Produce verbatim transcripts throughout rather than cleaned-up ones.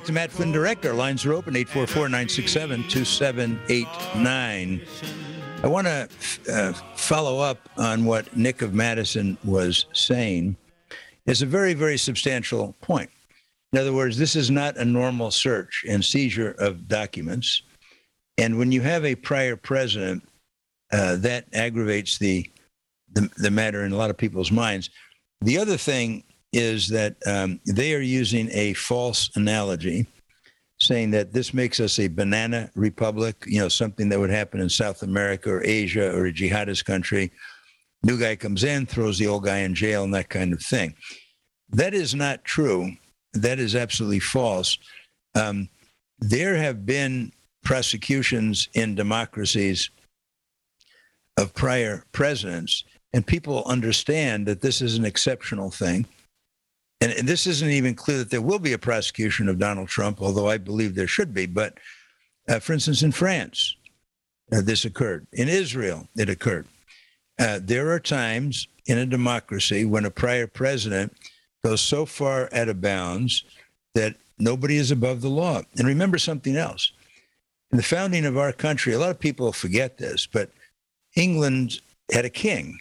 back to Matt Flynn Direct. Our lines are open, eight four four, nine six seven, two seven eight nine. I want to uh, follow up on what Nick of Madison was saying. It's a very, very substantial point. In other words, this is not a normal search and seizure of documents. And when you have a prior president, uh, that aggravates the, the the matter in a lot of people's minds. The other thing is that um, they are using a false analogy, saying that this makes us a banana republic, you know, something that would happen in South America or Asia or a jihadist country. New guy comes in, throws the old guy in jail and that kind of thing. That is not true. That is absolutely false. Um, there have been prosecutions in democracies of prior presidents, and people understand that this is an exceptional thing. And, and this isn't even clear that there will be a prosecution of Donald Trump, although I believe there should be. But uh, for instance, in France, uh, this occurred. In Israel, it occurred. Uh, there are times in a democracy when a prior president goes so far out of bounds that nobody is above the law. And remember something else. In the founding of our country, a lot of people forget this, but England had a king.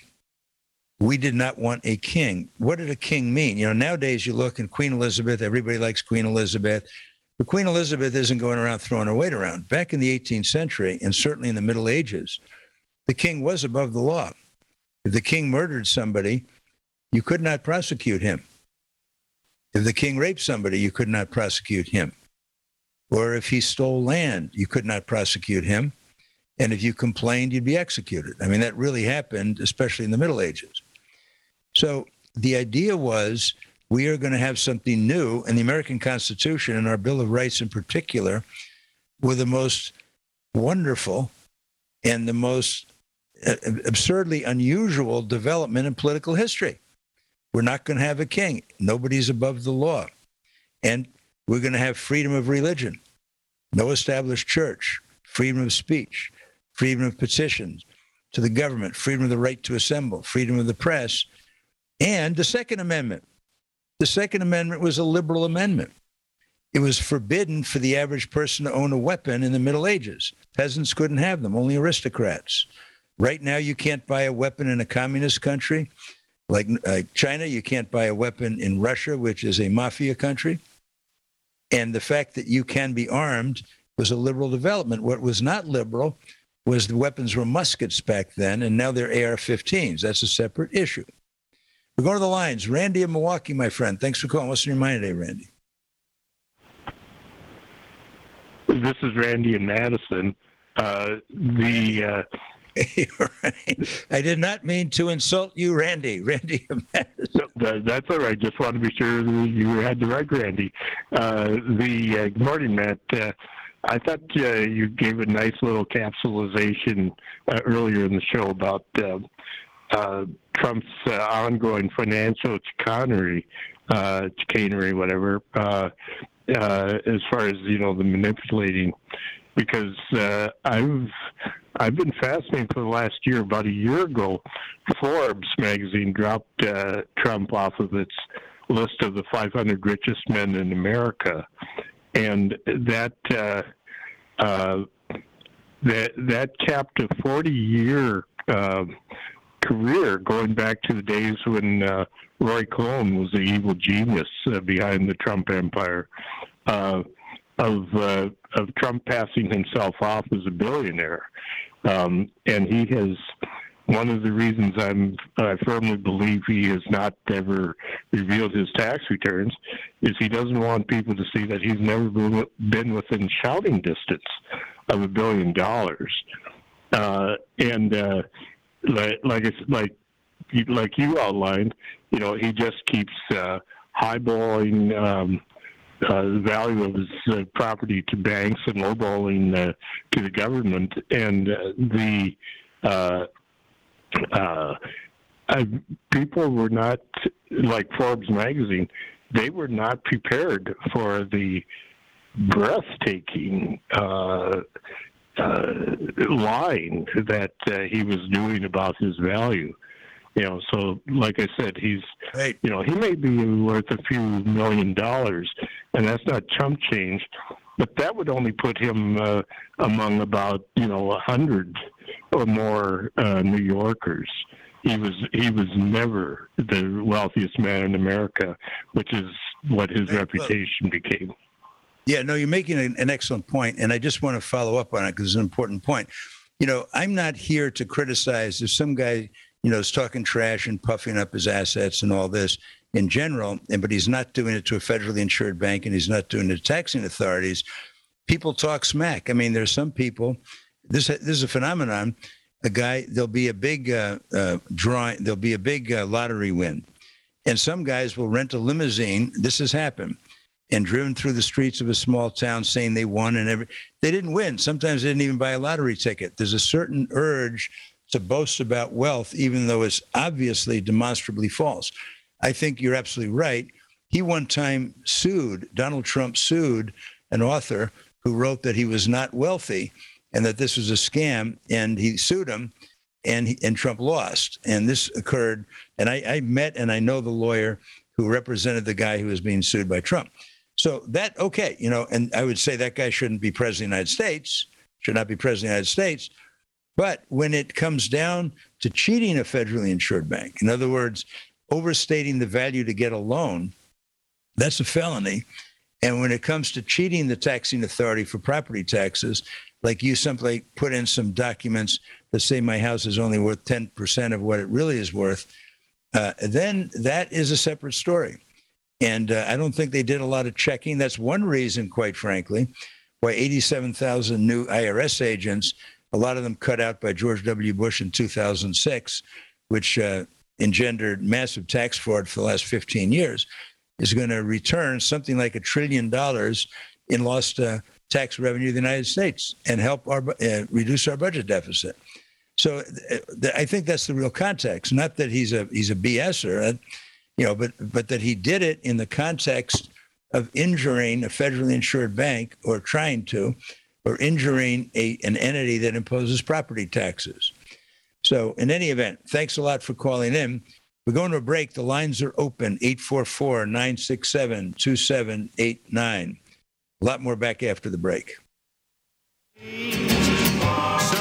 We did not want a king. What did a king mean? You know, nowadays you look and Queen Elizabeth, everybody likes Queen Elizabeth, but Queen Elizabeth isn't going around throwing her weight around. Back in the eighteenth century, and certainly in the Middle Ages, the king was above the law. If the king murdered somebody, you could not prosecute him. If the king raped somebody, you could not prosecute him. Or if he stole land, you could not prosecute him. And if you complained, you'd be executed. I mean, that really happened, especially in the Middle Ages. So the idea was we are going to have something new, and the American Constitution and our Bill of Rights in particular were the most wonderful and the most absurdly unusual development in political history. We're not going to have a king. Nobody's above the law. And we're going to have freedom of religion, no established church, freedom of speech, freedom of petitions to the government, freedom of the right to assemble, freedom of the press, and the Second Amendment. The Second Amendment was a liberal amendment. It was forbidden for the average person to own a weapon in the Middle Ages. Peasants couldn't have them, only aristocrats. Right now, you can't buy a weapon in a communist country. Like uh, China, you can't buy a weapon in Russia, which is a mafia country. And the fact that you can be armed was a liberal development. What was not liberal was the weapons were muskets back then, and now they're A R fifteens. That's a separate issue. We're going to the lines. Randy in Milwaukee, my friend. Thanks for calling. What's on your mind today, Randy? This is Randy in Madison. Uh, the... Uh... Right. I did not mean to insult you, Randy. Randy, no, that's all right. Just want to be sure that you had the right Randy. Uh, the uh, good morning, Matt. Uh, I thought uh, you gave a nice little capsulization uh, earlier in the show about uh, uh, Trump's uh, ongoing financial chicanery, uh, chicanery, whatever, uh, uh, as far as, you know, the manipulating. Because uh, I've I've been fascinating for the last year. About a year ago, Forbes magazine dropped uh, Trump off of its list of the five hundred richest men in America, and that uh, uh, that that capped a forty-year uh, career going back to the days when uh, Roy Cohn was the evil genius uh, behind the Trump empire. Uh, of uh, of Trump passing himself off as a billionaire. Um, and he has, one of the reasons I'm, I firmly believe he has not ever revealed his tax returns is he doesn't want people to see that he's never been within shouting distance of a billion dollars. Uh, and uh, like, like, it's, like, like you outlined, you know, he just keeps uh, highballing um Uh, the value of his uh, property to banks and lowballing uh, to the government, and uh, the uh, uh, uh, people were not, like Forbes magazine, they were not prepared for the breathtaking uh, uh, lying that uh, he was doing about his value. You know, so like I said, he's, right. you know, he may be worth a few million dollars, and that's not chump change, but that would only put him uh, among about, you know, a hundred or more uh, New Yorkers. He was he was never the wealthiest man in America, which is what his right. reputation well, became. Yeah, no, you're making an, an excellent point, and I just want to follow up on it because it's an important point. You know, I'm not here to criticize if some guy, you know, is talking trash and puffing up his assets and all this in general, and but he's not doing it to a federally insured bank, and he's not doing it to taxing authorities. People talk smack. I mean, there's some people. This this is a phenomenon. A guy, there'll be a big uh, uh, drawing, there'll be a big uh, lottery win, and some guys will rent a limousine. This has happened, and driven through the streets of a small town saying they won, and every they didn't win. Sometimes they didn't even buy a lottery ticket. There's a certain urge to boast about wealth, even though it's obviously demonstrably false. I think you're absolutely right. He one time sued, Donald Trump sued an author who wrote that he was not wealthy and that this was a scam, and he sued him, and he, and Trump lost. And this occurred, and I, I met and I know the lawyer who represented the guy who was being sued by Trump. So that, okay, you know, and I would say that guy shouldn't be president of the United States, should not be president of the United States. But when it comes down to cheating a federally insured bank, in other words, overstating the value to get a loan, that's a felony. And when it comes to cheating the taxing authority for property taxes, like you simply put in some documents that say my house is only worth ten percent of what it really is worth, uh, then that is a separate story. And uh, I don't think they did a lot of checking. That's one reason, quite frankly, why eighty-seven thousand new I R S agents, a lot of them cut out by George W. Bush in two thousand six, which uh, engendered massive tax fraud for the last fifteen years, is going to return something like a trillion dollars in lost uh, tax revenue to the United States and help our uh, reduce our budget deficit. So uh, th- I think that's the real context. Not that he's a he's a BSer, uh, you know, but but that he did it in the context of injuring a federally insured bank, or trying to, or injuring a an entity that imposes property taxes. So in any event, thanks a lot for calling in. We're going to a break. The lines are open, eight four four, nine six seven, two seven eight nine. A lot more back after the break. So